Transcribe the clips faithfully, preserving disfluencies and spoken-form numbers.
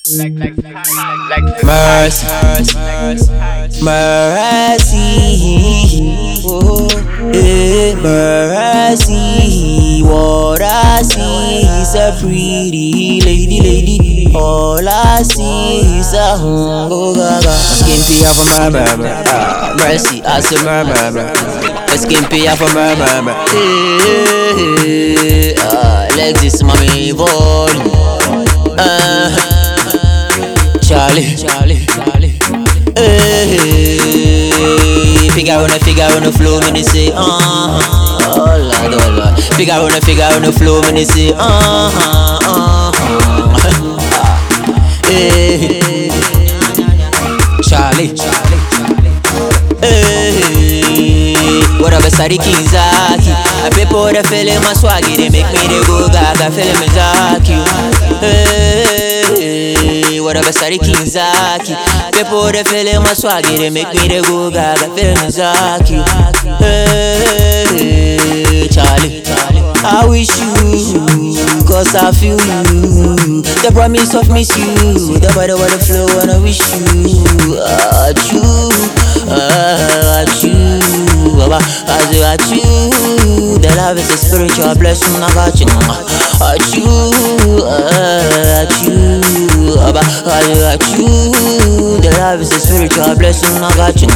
Like, like, like, like, mercy, mercy, oh, eh, mercy. What I see is a pretty lady, lady. All I see is a hungo gaga. Skimpy of a murmur, ah, mercy, as a murmur, a skimpy of a murmur, eh, ah, Lexus, mommy, volume, ah. Charlie, Charlie, Charlie. Hey, figure on a figure on the flow, when they say, uh huh. Oh Lord, oh Lord. Figure on a figure on the flow, when they say, uh huh, uh huh. Hey, Charlie, Charlie. Hey, what up, Sadi Kinzaki? I people that feeling my swaggy, they make me they go gaga, feeling me Zaki. Hey, what up, Sadi Kinzaki? People that feeling my swaggy, they make me they go gaga, feeling me Zaki. Hey, Charlie, I wish you, cause I feel you. The promise of miss you, the body of the flow, and I wish you. I choose. Ah, I choose, Baba, I do, I choose. The love is a spiritual blessing, I got you. I choose, I choose, Baba, I do, I choose. The love is a spiritual blessing, I got you.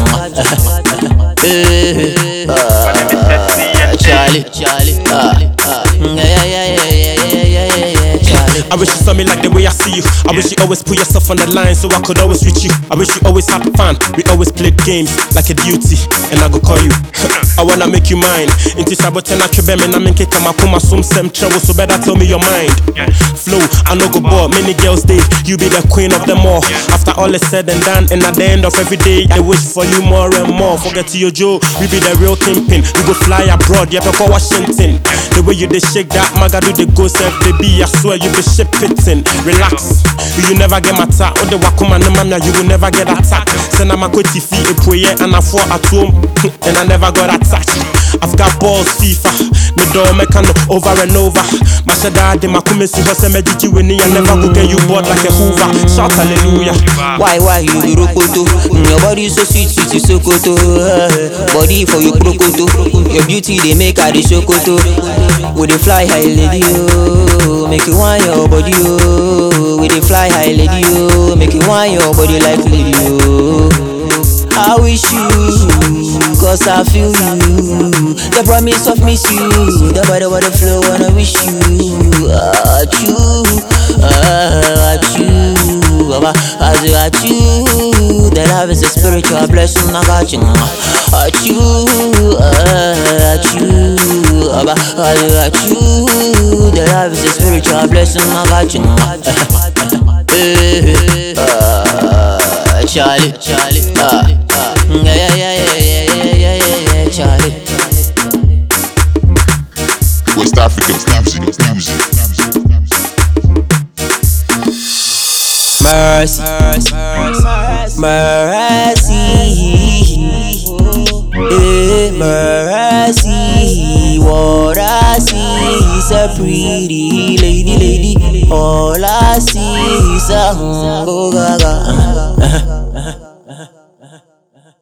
Charlie, Charlie, ah, yeah, yeah, yeah, yeah, yeah, yeah, yeah, Charlie. I wish you saw me like the way I see you. I wish you always put yourself on the line so I could always reach you. I wish you always had fun. We always played games like a duty, and I go call you. I wanna make you mine. Inti sabotena chube me na menke kama kuma sum sem trouble. So better tell me your mind. Flow, I no go bore. Many girls day, you be the queen of them all. After all is said and done, and at the end of every day, I wish for you more and more. Forget your Joe, we be the real kingpin. We go fly abroad, yeah, before Washington. The way you they shake that, maga do the go self, baby. I swear you be shit pitting. Relax, you never get my tap. Or the wakuma no man, you will never get attacked. Send I'm a quitty fee, a poye, and I fought at home, and I never got attached. I've got balls, FIFA, me door mechano over and over. My shada de makumesi hose mediji winnie, I never go get you bored like a Hoover. Shout hallelujah. Why, why you do rokoto? Your body so sweet, sweet, sweet, so koto. Body for your krokoto. Your beauty they make her the shokoto. With the fly high lady, oh, make you want your body, oh. With the fly high lady, oh, make you want your body like lady, oh. I wish you, cause I feel you. The promise of miss you, the body of the flow, and I wish you. I choose, I choose, Baba, I do, I choose. The love is a spiritual blessing, I got you. I choose, I choose, Baba, I do, I choose. The love is a spiritual blessing, I got you. Charlie, Charlie, ah, ah, yeah, yeah, yeah, yeah, yeah, yeah, yeah, yeah, Charlie. West African music, music. Mercy, mercy, eh, mercy. What I see is a pretty lady, lady. All I see is a hungo gaga.